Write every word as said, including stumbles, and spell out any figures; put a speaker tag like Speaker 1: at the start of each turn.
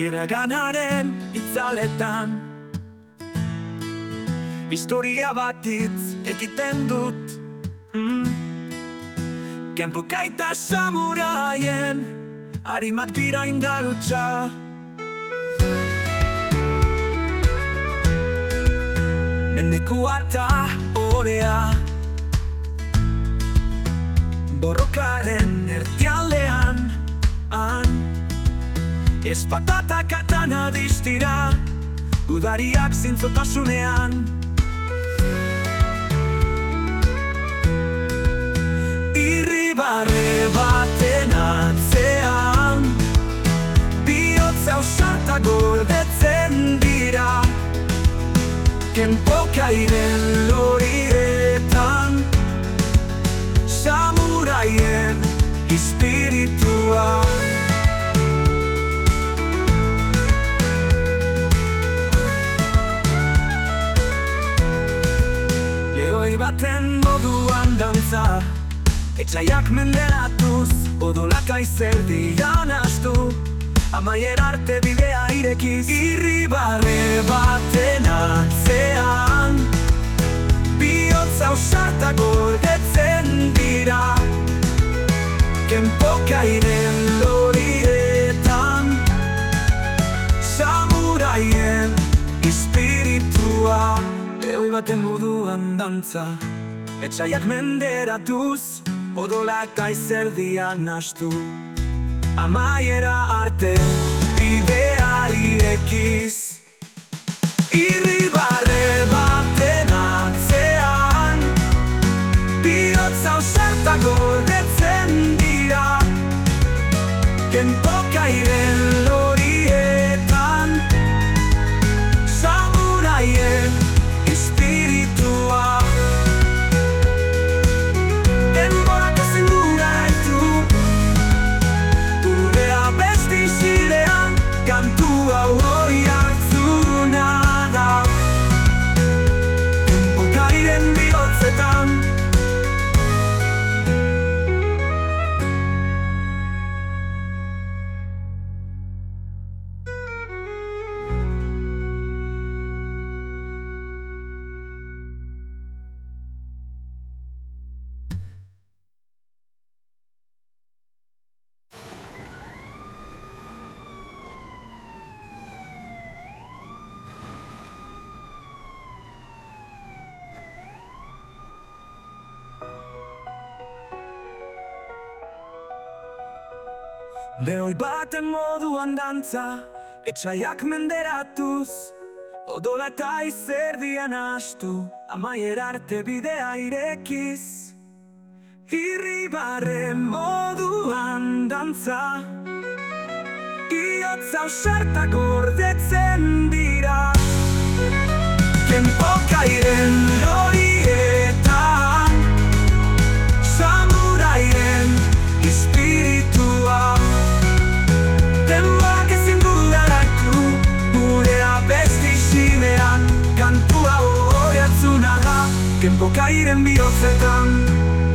Speaker 1: Iraganaren itzaletan historia bat hitz egiten dut mm. Kenpukaita samuraien arimak dira indarutza Mendekua eta orea Borrokaren erdialdean han Espada eta katana distira Gudariak zintzotasunean Irribarre baten atzean Bihotza ausarta gordetzen dira Kenpokairen lorietan Samuraien espiritua Lehoi baten moduan dantza Etxaiak menderatuz Odolaka izerdian astu Amaier arte bidea irekiz Irribarre baten atzean Bihotza ausarta gordetzen dira Kenpokairen lorietan Samuraien espiritua Lehoi baten moduan dantza Etxaiak menderatuz Odolaka izerdian astu Amaiera arte bidea irekiz Irribarre baten atzean Bihotza ausarta gordetzen dira Kenpokairen lorietan Samuraien espiritua Lehoi baten moduan dantza Etxaiak menderatuz Odola eta izerdian astu Amaier arte bidea irekiz Irribarre moduan dantza Bihotza ausarta gordetzen dira Kenpokairen lorietan Samuraien espiritua Denborak ezin dudaratu Gure abesti xinean Kantua horiatzuna da Kenpokairen bihotzetan